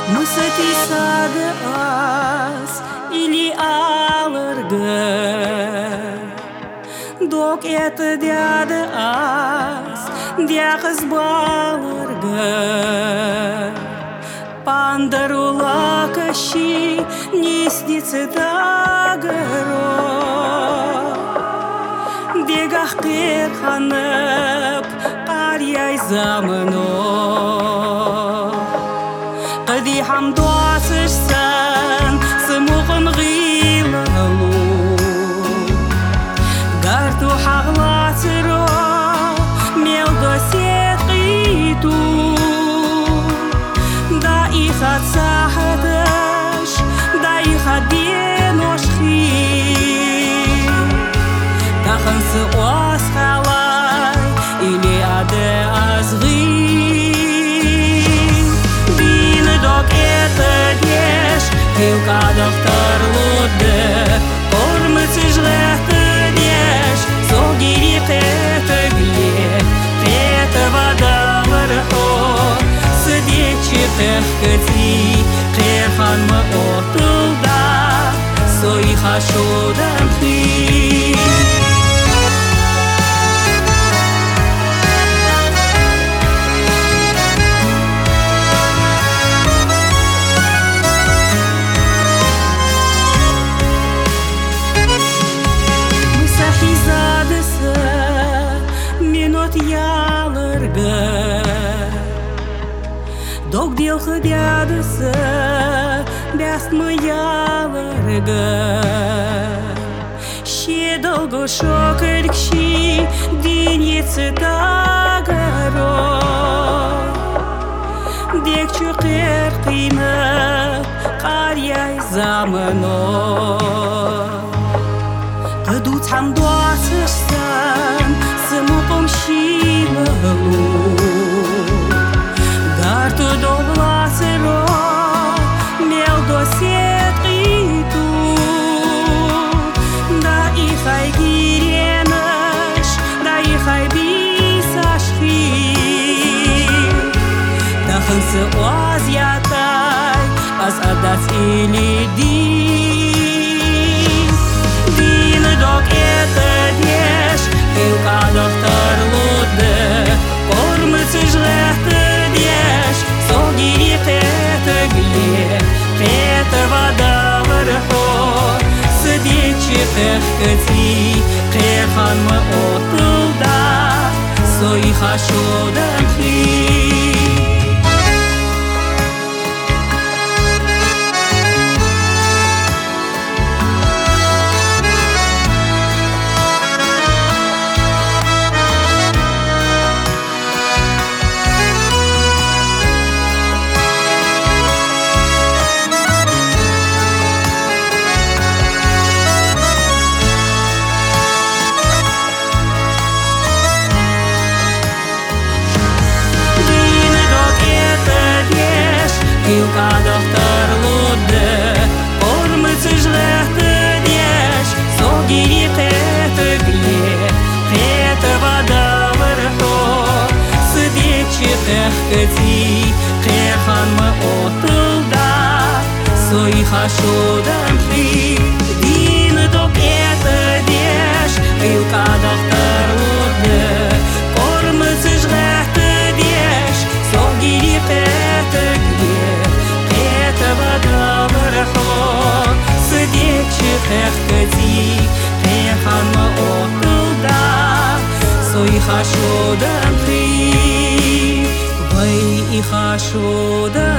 Мысати сады аз или алыргы Док это дяды аз дяқыз балыргы Пандарула кащи не снится дагыро Дегах қырқанып қарияй замыно Қыди хамдуасышсан сымуғын ғилалу Гарту хағлатыро мелго сет қиту Да ихат сахадыш, да ихат деношхи Тахынсы оас халай или аде азғи Hilka doktor lode, kormısı jlehte dеш, Sogiri pete gle, pete vada varho, Sădeci pehkăți, Qerhan mă otulda, Soi hashodam fi. Dog dil hădeadăsă, beast mă ialărgă Și dolgoșocări și diniță dagăro Dec ciuqer qimă, qariai zamăno Qăduț hamdoasășsan, să mă pom și lălu Gartu dovlasero, melgo setqitu Da ihai girenash, da ihai bisashfi Da hânsı oaz yatai, az adas ili din Din dog etă desh, hilka doktor lode Kormısı jlehte Sogiri pete gle, pete vada varho, Sădeci pehkăți, Qerhan mă otulda, Soi hashodam fi. Hilka doktor lode, kormısı jlehte dеш, Sogiri pete gle, pete vada varho, Sădeci pehkăți, Qerhan mă otulda, Soi hashodam fi. Din dog etă dеш, Hilka doktor lode, kormısı jlehte dеш, Sogiri pete gle, Sădeci pehkăți, Qerhan mă otulda, Soi hashodam fi. Vai i hashodam